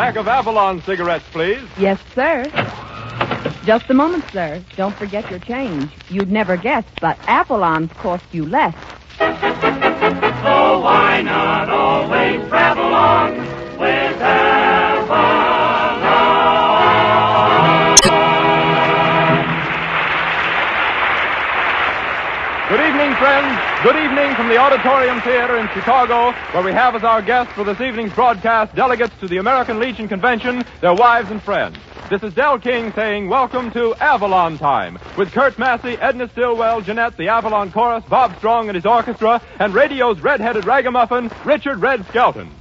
Pack of Avalon cigarettes, please. Yes, sir. Just a moment, sir. Don't forget your change. You'd never guess, but Avalons cost you less. So why not always travel on with Avalon? Good evening, friends. Good evening from the Auditorium Theater in Chicago, where we have as our guests for this evening's broadcast delegates to the American Legion Convention, their wives and friends. This is Del King saying welcome to Avalon Time, with Kurt Massey, Edna Stillwell, Jeanette, the Avalon Chorus, Bob Strong and his orchestra, and radio's red-headed ragamuffin, Richard Red Skelton.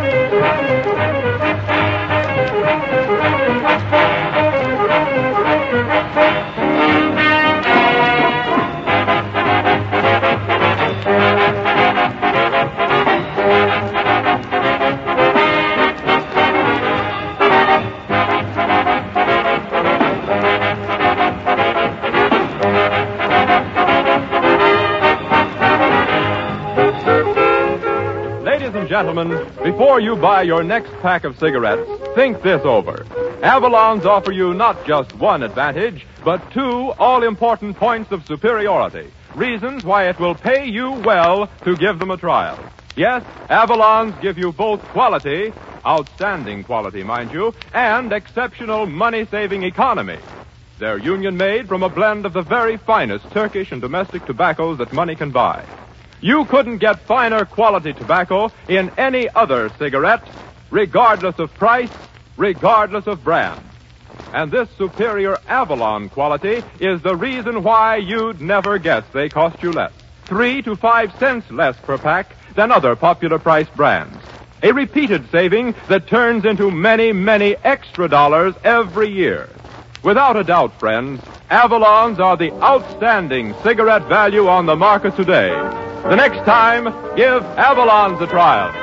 Gentlemen, before you buy your next pack of cigarettes, think this over. Avalons offer you not just one advantage, but two all-important points of superiority. Reasons why it will pay you well to give them a trial. Yes, Avalons give you both quality, outstanding quality, mind you, and exceptional money-saving economy. They're union-made from a blend of the very finest Turkish and domestic tobaccos that money can buy. You couldn't get finer quality tobacco in any other cigarette, regardless of price, regardless of brand. And this superior Avalon quality is the reason why you'd never guess they cost you less. 3 to 5 cents less per pack than other popular price brands. A repeated saving that turns into many, many extra dollars every year. Without a doubt, friends, Avalons are the outstanding cigarette value on the market today. The next time, give Avalons a trial.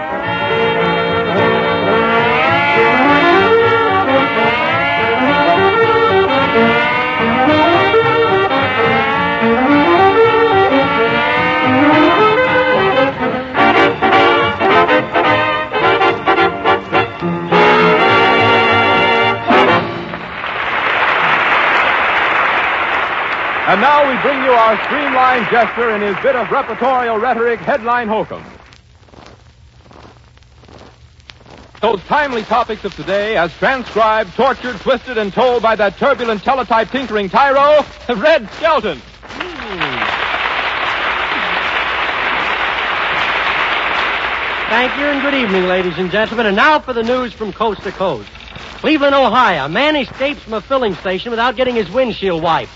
And now we bring you our streamlined jester in his bit of repertorial rhetoric, Headline Hokum. Those timely topics of today, as transcribed, tortured, twisted, and told by that turbulent teletype tinkering tyro, Red Skelton. Thank you and good evening, ladies and gentlemen. And now for the news from coast to coast. Cleveland, Ohio. A man escapes from a filling station without getting his windshield wiped.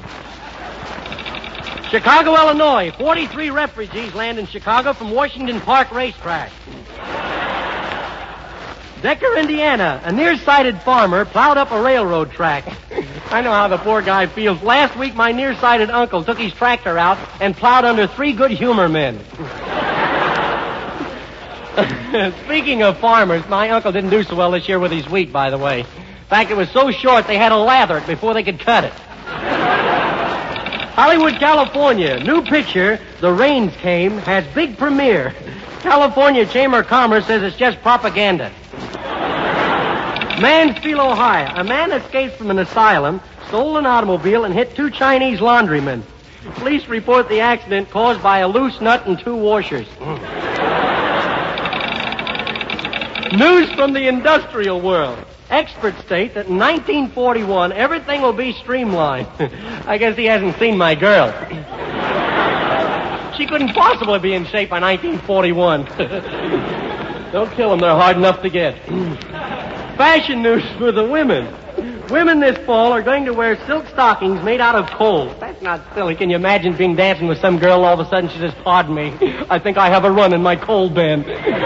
Chicago, Illinois. 43 refugees land in Chicago from Washington Park Racetrack. Decker, Indiana. A nearsighted farmer plowed up a railroad track. I know how the poor guy feels. Last week, my nearsighted uncle took his tractor out and plowed under 3 good humor men. Speaking of farmers, my uncle didn't do so well this year with his wheat, by the way. In fact, it was so short they had to lather it before they could cut it. Hollywood, California. New picture, The Rains Came, has big premiere. California Chamber of Commerce says it's just propaganda. Mansfield, Ohio. A man escaped from an asylum, stole an automobile, and hit 2 Chinese laundrymen. Police report the accident caused by a loose nut and 2 washers. News from the industrial world. Experts state that in 1941, everything will be streamlined. I guess he hasn't seen my girl. She couldn't possibly be in shape by 1941. Don't kill them. They're hard enough to get. Fashion news for the women. Women this fall are going to wear silk stockings made out of coal. That's not silly. Can you imagine being dancing with some girl, all of a sudden she says, "Pardon me, I think I have a run in my coal bin."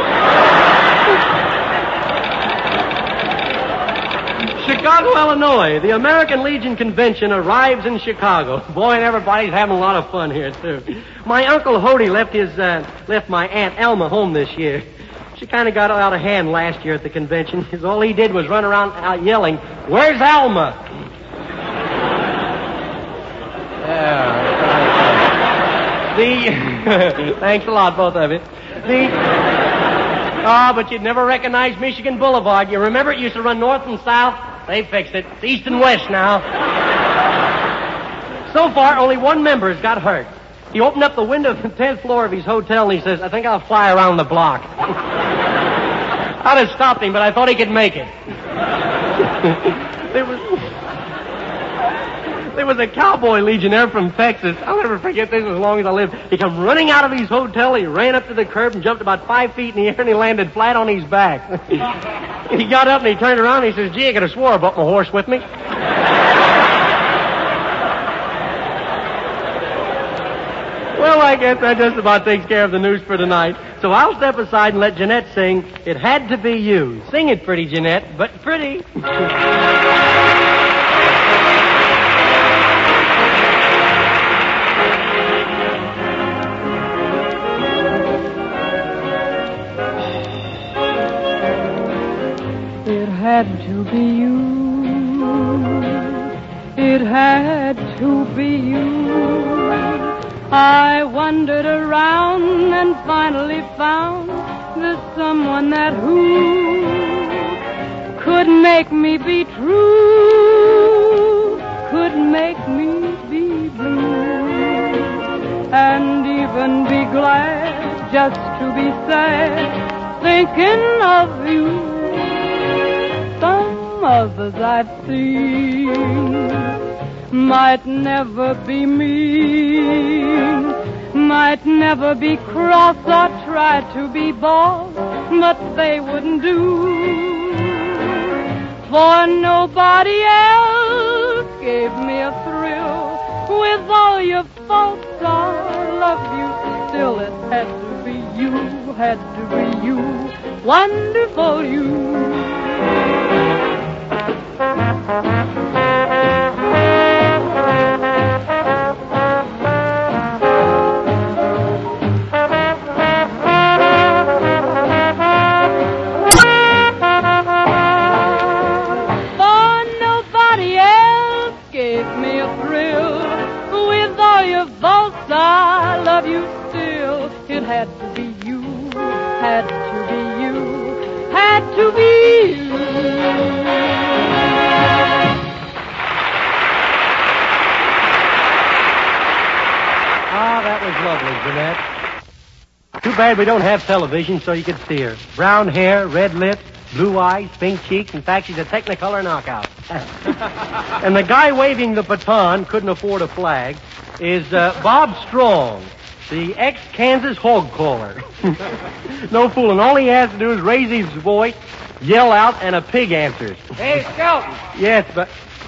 Chicago, Illinois. The American Legion Convention arrives in Chicago. Boy, and everybody's having a lot of fun here, too. My Uncle Hody left my Aunt Elma home this year. She kind of got out of hand last year at the convention, because all he did was run around out yelling, "Where's Alma?" Thanks a lot, both of you. Oh, but you'd never recognize Michigan Boulevard. You remember it used to run north and south? They fixed it. It's east and west now. So far, only one member has got hurt. He opened up the window of the 10th floor of his hotel and he says, I think I'll fly around the block. I'd have stopped him, but I thought he could make it. There was a cowboy legionnaire from Texas. I'll never forget this as long as I live. He come running out of his hotel. He ran up to the curb and jumped about 5 feet in the air, and he landed flat on his back. He got up and he turned around and he says, gee, I could have swore I brought my horse with me. Well, I guess that just about takes care of the news for tonight. So I'll step aside and let Jeanette sing It Had to Be You. Sing it pretty, Jeanette, but pretty. It had to be you. It had to be you. I wandered around and finally found the someone that who could make me be true, could make me be blue, and even be glad just to be sad, thinking of you. Some others I've seen might never be mean, might never be cross or try to be bold, but they wouldn't do. For nobody else gave me a thrill. With all your faults, I love you still. It had to be you, had to be you, wonderful you. I love you still. It had to be you, had to be you, had to be you. Ah, that was lovely, Jeanette. Too bad we don't have television so you could see her. Brown hair, red lips, blue eyes, pink cheeks. In fact, she's a Technicolor knockout. And the guy waving the baton, couldn't afford a flag, is Bob Strong, the ex-Kansas hog caller. No fooling. All he has to do is raise his voice, yell out, and a pig answers. Hey, Skelton. Yes, but...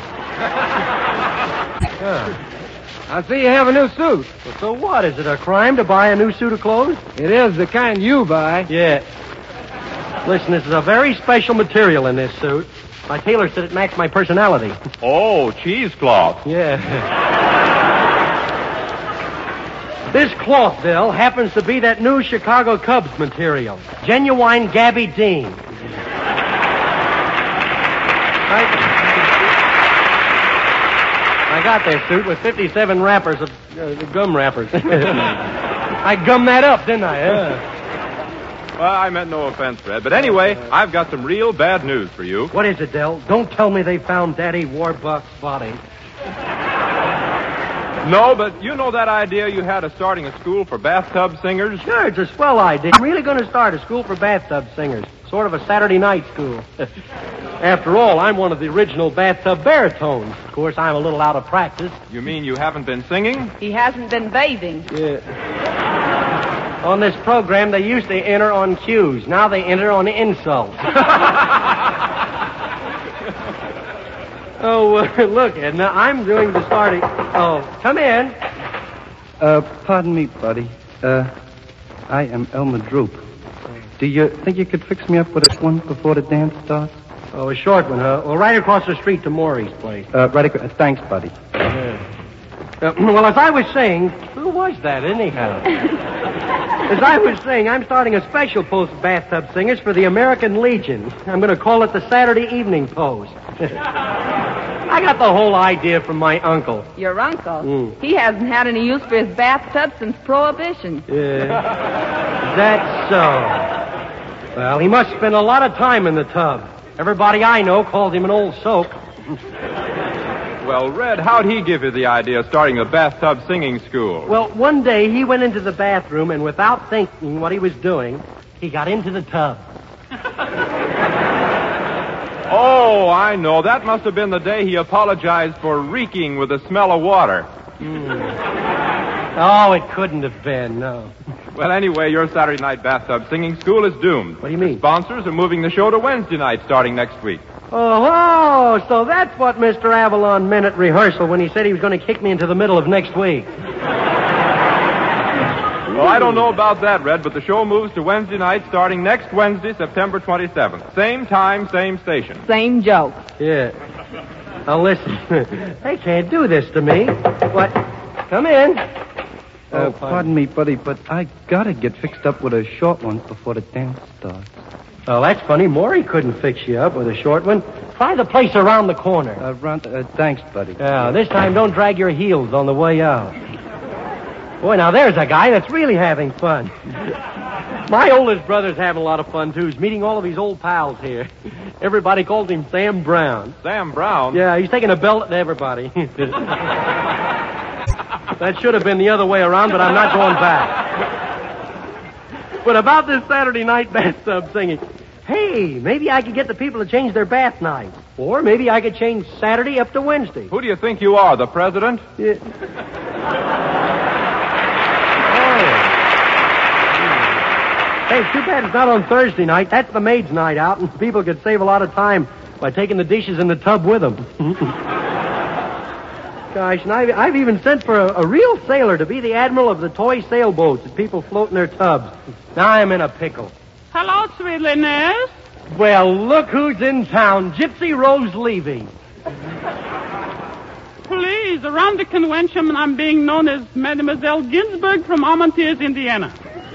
I see you have a new suit. Well, so what? Is it a crime to buy a new suit of clothes? It is the kind you buy. Yeah. Listen, this is a very special material in this suit. My tailor said it matched my personality. Oh, cheesecloth. Yeah. This cloth, Bill, happens to be that new Chicago Cubs material. Genuine Gabby Dean. I got this suit with 57 wrappers of gum wrappers. I gummed that up, didn't I? Well, I meant no offense, Fred. But anyway, I've got some real bad news for you. What is it, Del? Don't tell me they found Daddy Warbuck's body. No, but you know that idea you had of starting a school for bathtub singers? Sure, it's a swell idea. I'm really going to start a school for bathtub singers. Sort of a Saturday night school. After all, I'm one of the original bathtub baritones. Of course, I'm a little out of practice. You mean you haven't been singing? He hasn't been bathing. Yeah. On this program, they used to enter on cues. Now they enter on insults. Oh, look, Edna, I'm doing the starting... Oh, come in. Pardon me, buddy. I am Elmer Droop. Do you think you could fix me up with a one before the dance starts? Oh, a short one, huh? Well, right across the street to Maury's place. Right across. Thanks, buddy. Well, as I was saying... Who was that, anyhow? As I was saying, I'm starting a special post of bathtub singers for the American Legion. I'm going to call it the Saturday Evening Post. I got the whole idea from my uncle. Your uncle? He hasn't had any use for his bathtub since Prohibition. Yeah. That's so. Well, he must spend a lot of time in the tub. Everybody I know calls him an old soap. Well, Red, how'd he give you the idea of starting a bathtub singing school? Well, one day he went into the bathroom, and without thinking what he was doing, he got into the tub. Oh, I know. That must have been the day he apologized for reeking with the smell of water. Oh, it couldn't have been, no. Well, anyway, your Saturday night bathtub singing school is doomed. What do you mean? The sponsors are moving the show to Wednesday night starting next week. Oh, so that's what Mr. Avalon meant at rehearsal when he said he was going to kick me into the middle of next week. Well, I don't know about that, Red, but the show moves to Wednesday night starting next Wednesday, September 27th. Same time, same station. Same joke. Yeah. Now, listen. They can't do this to me. What? Come in. Pardon me, buddy, but I gotta get fixed up with a short one before the dance starts. Oh, that's funny. Maury couldn't fix you up with a short one. Try the place around the corner. Thanks, buddy. Yeah, this time don't drag your heels on the way out. Boy, now there's a guy that's really having fun. My oldest brother's having a lot of fun, too. He's meeting all of his old pals here. Everybody calls him Sam Brown. Sam Brown? Yeah, he's taking a belt to everybody. That should have been the other way around, but I'm not going back. But about this Saturday night bathtub singing, hey, maybe I could get the people to change their bath night. Or maybe I could change Saturday up to Wednesday. Who do you think you are, the president? Yeah. Hey, too bad it's not on Thursday night. That's the maid's night out, and people could save a lot of time by taking the dishes in the tub with them. Gosh, and I've even sent for a real sailor to be the admiral of the toy sailboats that people float in their tubs. Now I'm in a pickle. Hello, sweetliness. Well, look who's in town. Gypsy Rose Levy. Please, around the convention, I'm being known as Mademoiselle Ginsburg from Armentières, Indiana.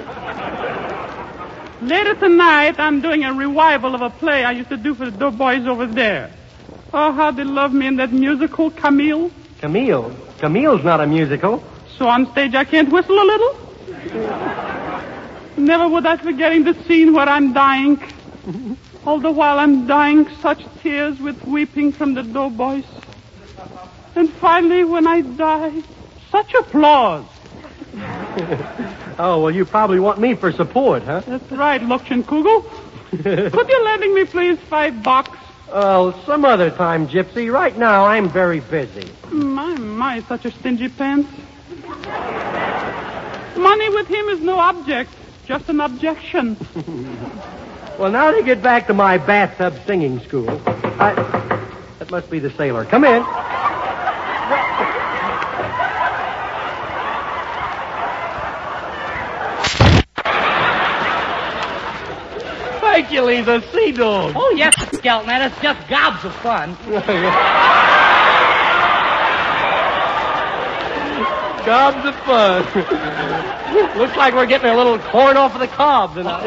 Later tonight, I'm doing a revival of a play I used to do for the doughboys over there. Oh, how they love me in that musical, Camille. Camille? Camille's not a musical. So on stage I can't whistle a little? Never would I forgetting the scene where I'm dying. All the while I'm dying, such tears with weeping from the doughboys. And finally, when I die, such applause. Oh, well, you probably want me for support, huh? That's right, Lokchenkugel. Could you lend me, please, $5? Oh, some other time, Gypsy. Right now, I'm very busy. My, such a stingy pants. Money with him is no object, just an objection. Well, now to get back to my bathtub singing school. That must be the sailor. Come in. Thank you, Lisa. Sea dog. Oh, yes, Skelton. That is just gobs of fun. Gobs of fun. Looks like we're getting a little corn off of the cob tonight.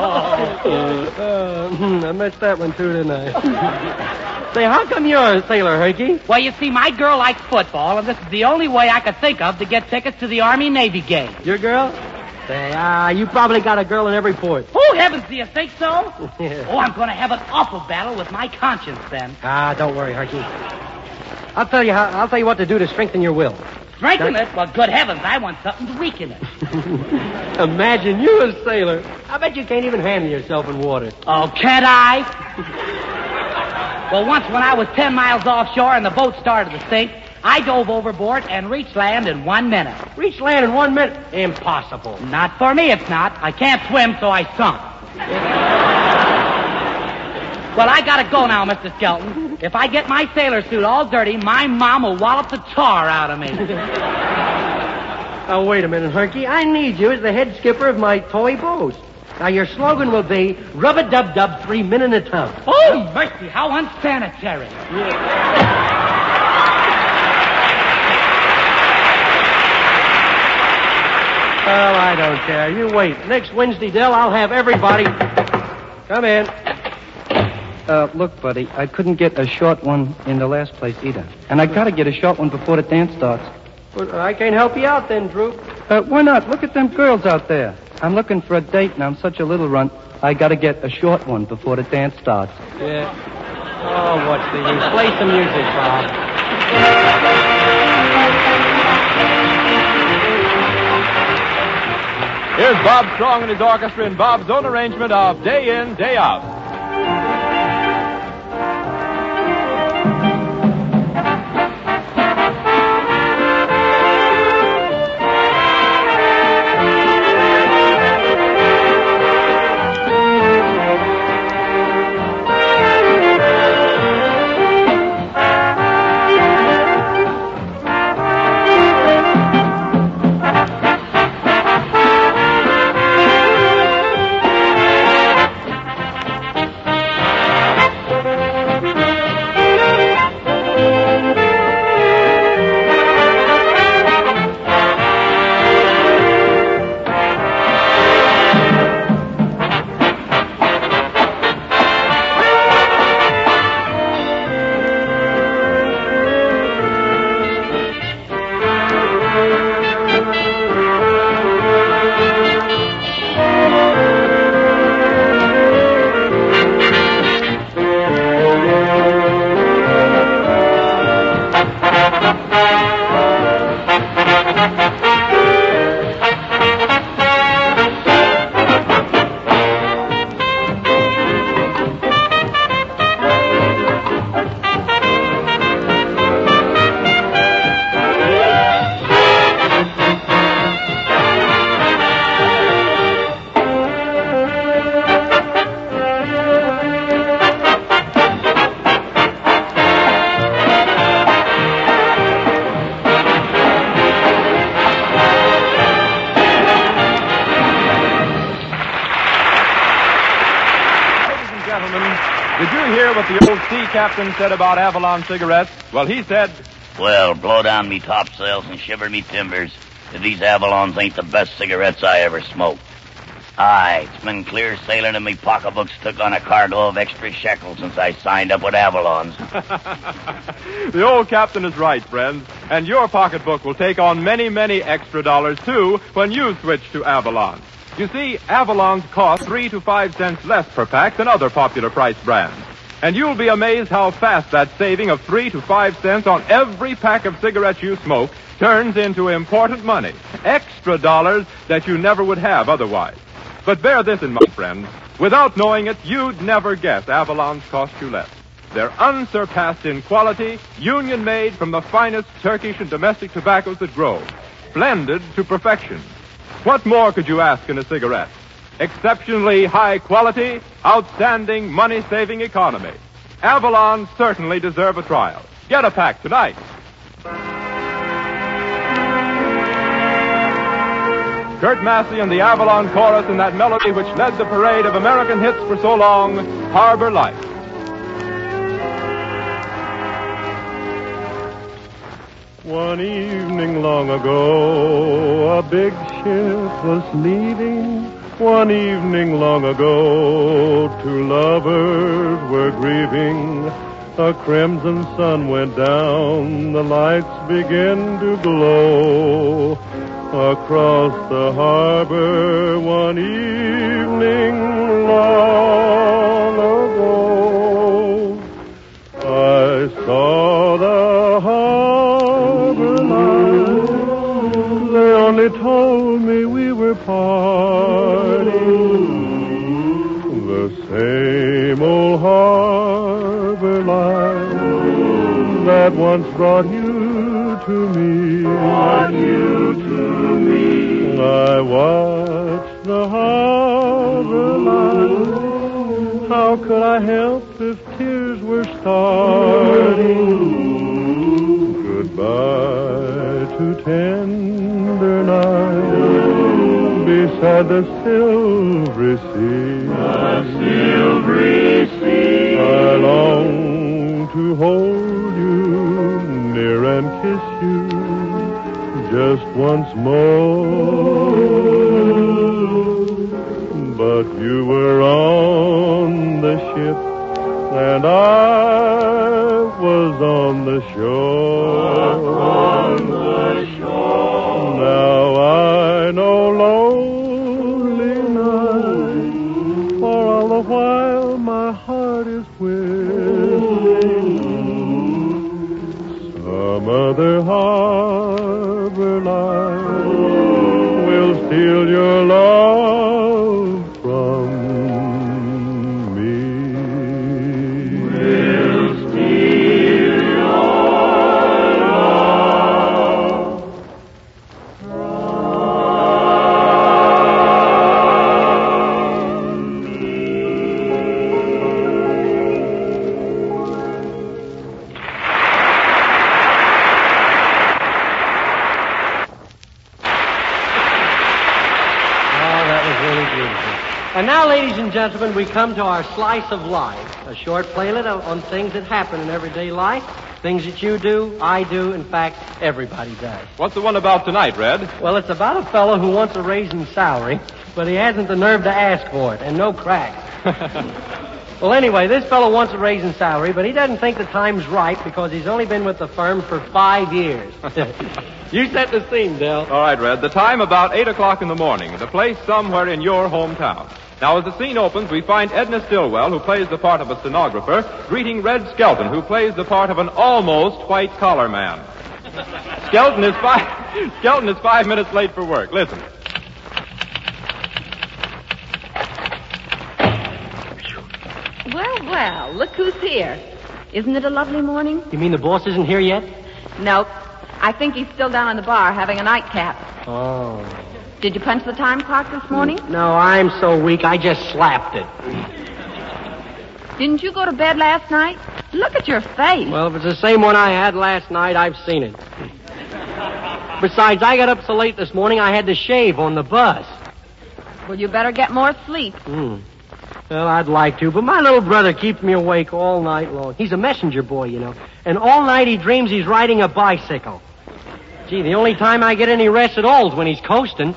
I missed that one, too, didn't I? Say, how come you're a sailor, Herky? Well, you see, my girl likes football, and this is the only way I could think of to get tickets to the Army-Navy game. Your girl? Say, you probably got a girl in every port. Oh, heavens, do you think so? Yeah. Oh, I'm going to have an awful battle with my conscience then. Don't worry, Herky. I'll tell you what to do to strengthen your will. Strengthen it? Well, good heavens, I want something to weaken it. Imagine you a sailor. I bet you can't even handle yourself in water. Oh, can't I? Well, once when I was 10 miles offshore and the boat started to sink, I dove overboard and reached land in 1 minute. Reach land in 1 minute? Impossible. Not for me, it's not. I can't swim, so I sunk. Well, I gotta go now, Mr. Skelton. If I get my sailor suit all dirty, my mom will wallop the tar out of me. Oh, wait a minute, Herky. I need you as the head skipper of my toy boat. Now, your slogan will be, rub-a-dub-dub, 3 men in a tub. Oh, mercy, how unsanitary. Well, I don't care. You wait. Next Wednesday, Dell, I'll have everybody... Come in. Look, buddy, I couldn't get a short one in the last place either. And I gotta get a short one before the dance starts. Well, I can't help you out then, Droop. Why not? Look at them girls out there. I'm looking for a date, and I'm such a little runt. I gotta get a short one before the dance starts. Yeah. Oh, what's the use? Play some music, Bob. Here's Bob Strong and his orchestra in Bob's own arrangement of Day In, Day Out. Did you hear what the old sea captain said about Avalon cigarettes? Well, he said, "Well, blow down me topsails and shiver me timbers if these Avalons ain't the best cigarettes I ever smoked. Aye, it's been clear sailing and me pocketbooks took on a cargo of extra shekels since I signed up with Avalons." The old captain is right, friends. And your pocketbook will take on many, many extra dollars, too, when you switch to Avalon. You see, Avalons cost 3 to 5 cents less per pack than other popular price brands. And you'll be amazed how fast that saving of 3 to 5 cents on every pack of cigarettes you smoke turns into important money. Extra dollars that you never would have otherwise. But bear this in mind, friends. Without knowing it, you'd never guess Avalons cost you less. They're unsurpassed in quality, union-made from the finest Turkish and domestic tobaccos that grow, blended to perfection. What more could you ask in a cigarette? Exceptionally high quality, outstanding money-saving economy. Avalon certainly deserve a trial. Get a pack tonight. Kurt Massey and the Avalon Chorus in that melody which led the parade of American hits for so long, Harbor Lights. One evening long ago, a big ship was leaving. One evening long ago, two lovers were grieving. A crimson sun went down, the lights began to glow. Across the harbor one evening long ago, I saw the harbor lights. They only told me we were parting. The same old harbor lights that once brought you to me. I watched the harbor lights. How could I help if tears were starting? Goodbye to tender night beside the silvery sea. I long to hold you near and kiss you just once more. But you were on the ship and I was on the shore. Now I know lonely nights, for while my heart is whistling, some other harbor light will steal your love from me. Will steal your love from me. And now, ladies and gentlemen, we come to our Slice of Life, a short playlet on things that happen in everyday life, things that you do, I do, in fact, everybody does. What's the one about tonight, Red? Well, it's about a fellow who wants a raise in salary, but he hasn't the nerve to ask for it, and no crack. Well, anyway, this fellow wants a raise in salary, but he doesn't think the time's right because he's only been with the firm for 5 years. You set the scene, Del. All right, Red. The time about 8 o'clock in the morning. The place somewhere in your hometown. Now, as the scene opens, we find Edna Stillwell, who plays the part of a stenographer, greeting Red Skelton, who plays the part of an almost white-collar man. Skelton is 5 minutes late for work. Listen. Well, look who's here. Isn't it a lovely morning? You mean the boss isn't here yet? Nope. I think he's still down in the bar having a nightcap. Oh. Did you punch the time clock this morning? No, I'm so weak, I just slapped it. Didn't you go to bed last night? Look at your face. Well, if it's the same one I had last night, I've seen it. Besides, I got up so late this morning, I had to shave on the bus. Well, you better get more sleep. Well, I'd like to, but my little brother keeps me awake all night long. He's a messenger boy, you know. And all night he dreams he's riding a bicycle. Gee, the only time I get any rest at all is when he's coasting.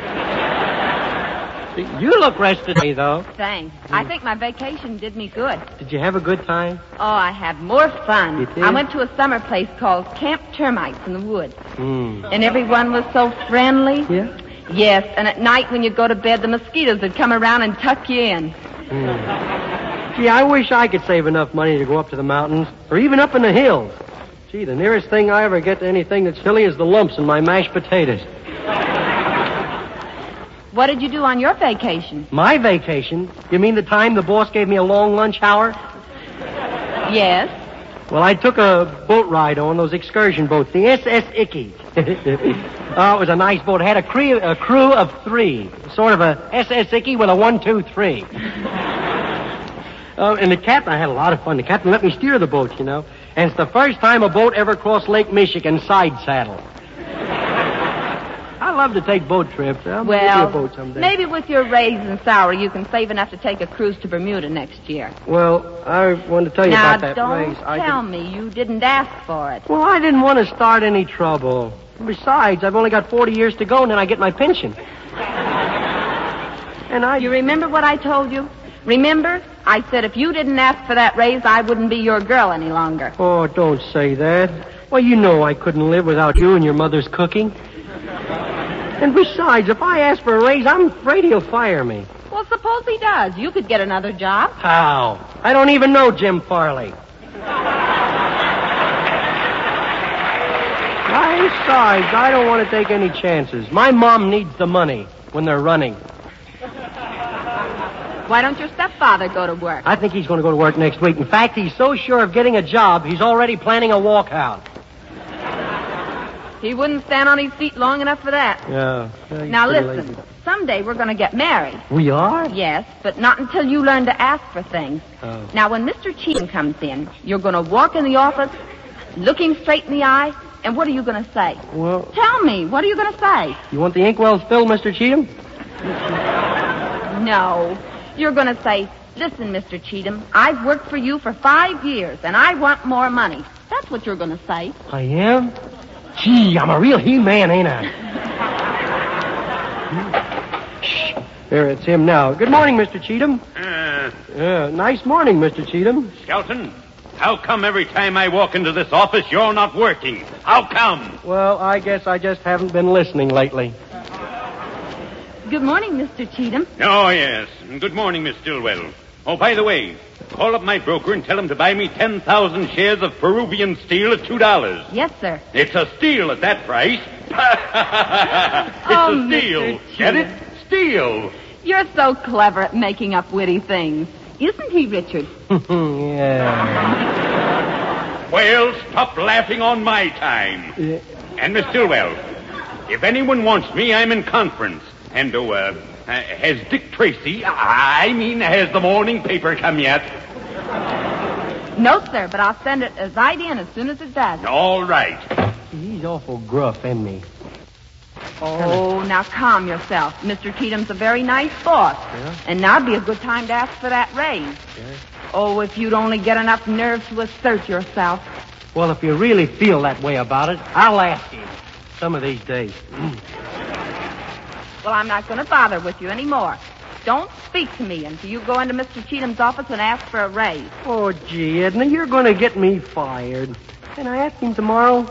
You look rested, me, though. Thanks. I think my vacation did me good. Did you have a good time? Oh, I had more fun. You did? I went to a summer place called Camp Termites in the woods. Hmm. And everyone was so friendly. Yeah? Yes, and at night when you go to bed, the mosquitoes would come around and tuck you in. Gee, I wish I could save enough money to go up to the mountains, or even up in the hills. Gee, the nearest thing I ever get to anything that's hilly is the lumps in my mashed potatoes. What did you do on your vacation? My vacation? You mean the time the boss gave me a long lunch hour? Yes. Well, I took a boat ride on those excursion boats, the SS Icky. Oh, it was a nice boat. It had a crew of 3. Sort of a SS Icky with a 1, 2, 3. And the captain, I had a lot of fun. The captain let me steer the boat, you know. And it's the first time a boat ever crossed Lake Michigan side saddle. I love to take boat trips. I'll give you a boat someday. Maybe with your raise in salary, you can save enough to take a cruise to Bermuda next year. Well, I wanted to tell you about that raise. Now, don't tell me you didn't ask for it. Well, I didn't want to start any trouble. Besides, I've only got 40 years to go, and then I get my pension. And You remember what I told you? Remember? I said if you didn't ask for that raise, I wouldn't be your girl any longer. Oh, don't say that. Well, you know I couldn't live without you and your mother's cooking. And besides, if I ask for a raise, I'm afraid he'll fire me. Well, suppose he does. You could get another job. How? I don't even know Jim Farley. Besides, I don't want to take any chances. My mom needs the money when they're running. Why don't your stepfather go to work? I think he's going to go to work next week. In fact, he's so sure of getting a job, he's already planning a walkout. He wouldn't stand on his feet long enough for that. Yeah. Now, listen. Someday we're going to get married. We are? Yes, but not until you learn to ask for things. Oh. Now, when Mr. Cheatham comes in, you're going to walk in the office, look him straight in the eye, and what are you going to say? Well... Tell me, what are you going to say? You want the inkwells filled, Mr. Cheatham? No. You're going to say, listen, Mr. Cheatham, I've worked for you for 5 years, and I want more money. That's what you're going to say. I am? Gee, I'm a real he-man, ain't I? Shh. There, it's him now. Good morning, Mr. Cheatham. Nice morning, Mr. Cheatham. Skelton, how come every time I walk into this office you're not working? How come? Well, I guess I just haven't been listening lately. Good morning, Mr. Cheatham. Oh, yes. Good morning, Miss Stillwell. Oh, by the way, call up my broker and tell him to buy me 10,000 shares of Peruvian steel at $2. Yes, sir. It's a steal at that price. It's Oh, a steal. Mr. Get it? Steal. You're so clever at making up witty things. Isn't he, Richard? Yeah. Well, stop laughing on my time. And Miss Stillwell, if anyone wants me, I'm in conference. And, has Dick Tracy, has the morning paper come yet? No, sir, but I'll send it right in as soon as it does. All right. He's awful gruff, isn't he? Oh, now calm yourself. Mr. Cheatham's a very nice boss. Yeah? And now'd be a good time to ask for that raise. Yeah. Oh, if you'd only get enough nerve to assert yourself. Well, if you really feel that way about it, I'll ask you some of these days. Well, I'm not going to bother with you anymore. Don't speak to me until you go into Mr. Cheatham's office and ask for a raise. Oh, gee, Edna, you're going to get me fired. Can I ask him tomorrow?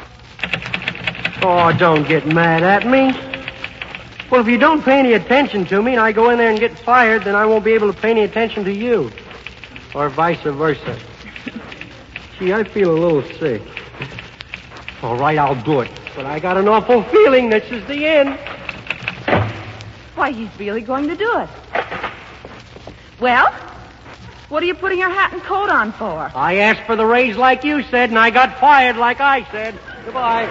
Oh, don't get mad at me. Well, if you don't pay any attention to me and I go in there and get fired, then I won't be able to pay any attention to you. Or vice versa. Gee, I feel a little sick. All right, I'll do it. But I got an awful feeling this is the end. Why, he's really going to do it. Well, what are you putting your hat and coat on for? I asked for the raise like you said, and I got fired like I said. Goodbye.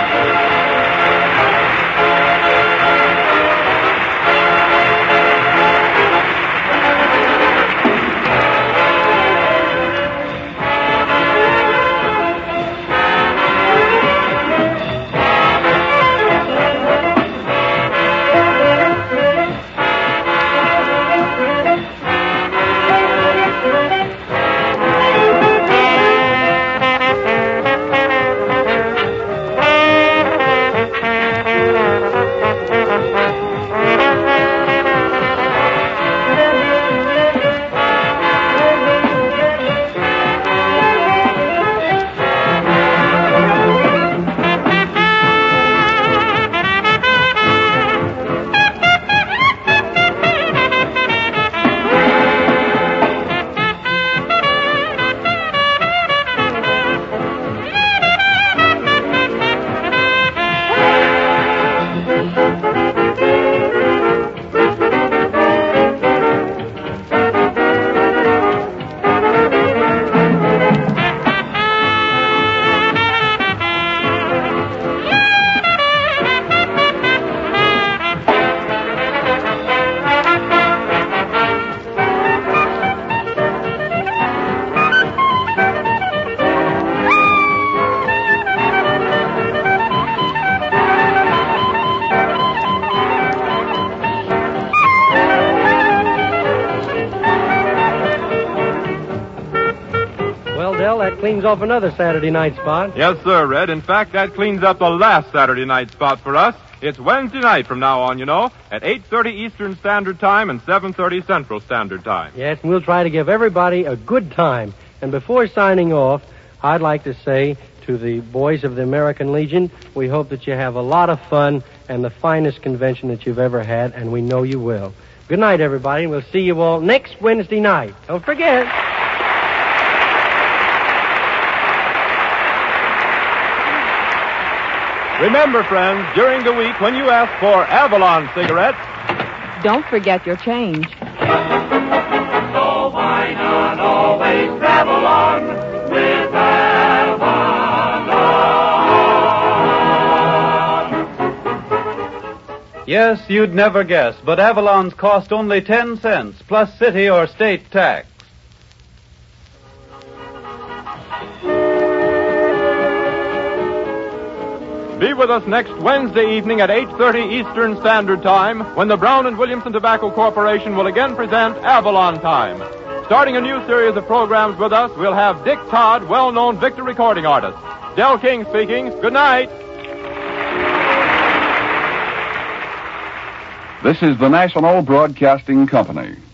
That cleans off another Saturday night spot. Yes, sir, Red. In fact, that cleans up the last Saturday night spot for us. It's Wednesday night from now on, you know, at 8:30 Eastern Standard Time and 7:30 Central Standard Time. Yes, and we'll try to give everybody a good time. And before signing off, I'd like to say to the boys of the American Legion, we hope that you have a lot of fun and the finest convention that you've ever had, and we know you will. Good night, everybody. We'll see you all next Wednesday night. Don't forget. Remember, friends, during the week when you ask for Avalon cigarettes, don't forget your change. So why not always travel on with Avalon? Yes, you'd never guess, but Avalon's cost only 10 cents, plus city or state tax. Be with us next Wednesday evening at 8:30 Eastern Standard Time when the Brown and Williamson Tobacco Corporation will again present Avalon Time. Starting a new series of programs with us, we'll have Dick Todd, well-known Victor recording artist. Del King speaking. Good night. This is the National Broadcasting Company.